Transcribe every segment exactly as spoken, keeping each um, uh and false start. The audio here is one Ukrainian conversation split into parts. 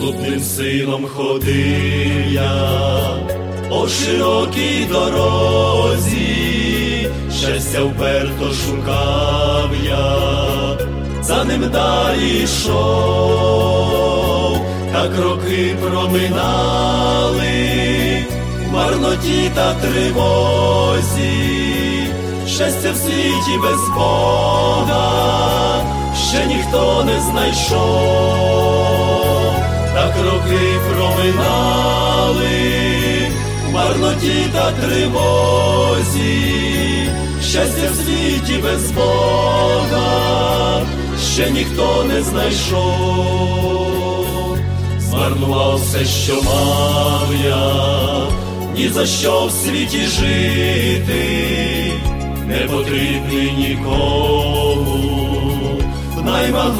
Блудним сином ходив я по широкій дорозі, щастя вперто шукав я, за ним далі йшов, так роки проминали в марноті та тривозі. Щастя в світі без Бога ще ніхто не знайшов, так роки проминали в марноті та тривозі. Щастя в світі без Бога ще ніхто не знайшов. Змарнував все, що мав я, ні за що в світі жити, не потрібний нікому, в наймах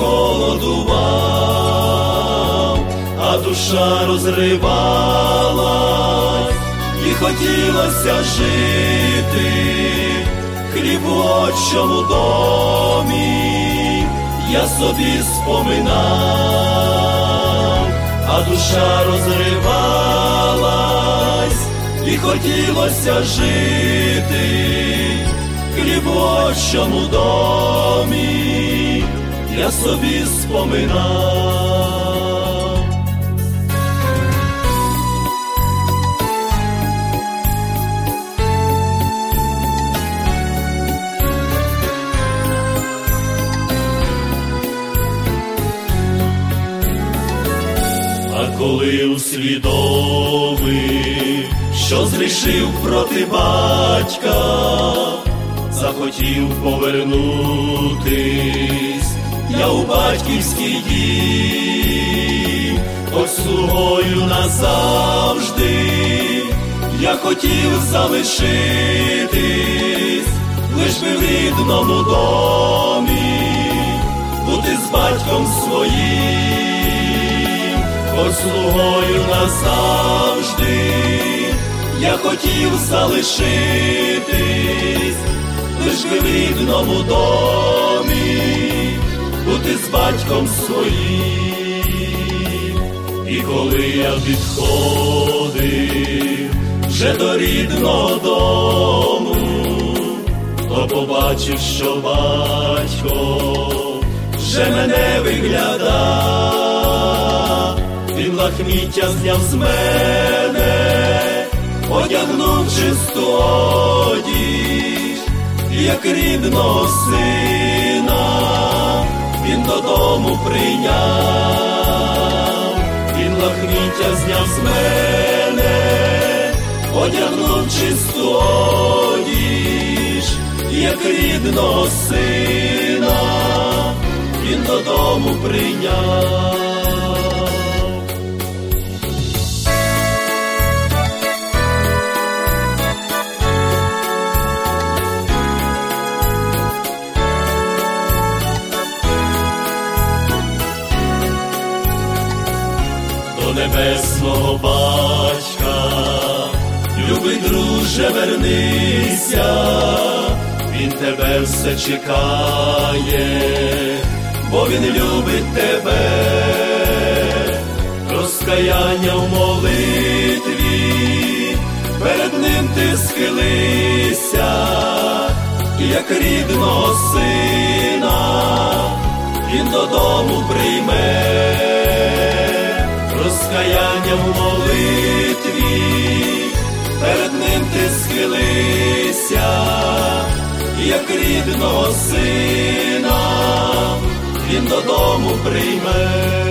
голодував, а душа розривалась, і хотілося жити. Хліб у отчому домі я собі споминав, а душа розривалась, і хотілося жити. Хліб у отчому домі я собі споминав. А коли усвідомив, що згрішив проти батька, захотів повернутись я у батьківський дім, хоч слугою назавжди я хотів залишитись, лиш би в рідному домі бути з батьком своїм, хоч слугою назавжди я хотів залишитись, лиш би в рідному домі бути з батьком своїм. І коли я підходив вже до рідного дому, то побачив, що батько вже мене виглядав. Він лахміття зняв з мене, одягнув чисту одіж, як рідного сина він додому прийняв. Він лахміття зняв з мене, одягнув чисту одіж, як рідного сина він додому прийняв. До небесного батька, любий друже, вернися, він тебе все чекає, бо він любить тебе. Розкаяння в молитві, перед ним ти схилися, як рідного сина він додому прийме. Розкаяння в молитві, перед ним ти схилися, як рідного сина він додому прийме.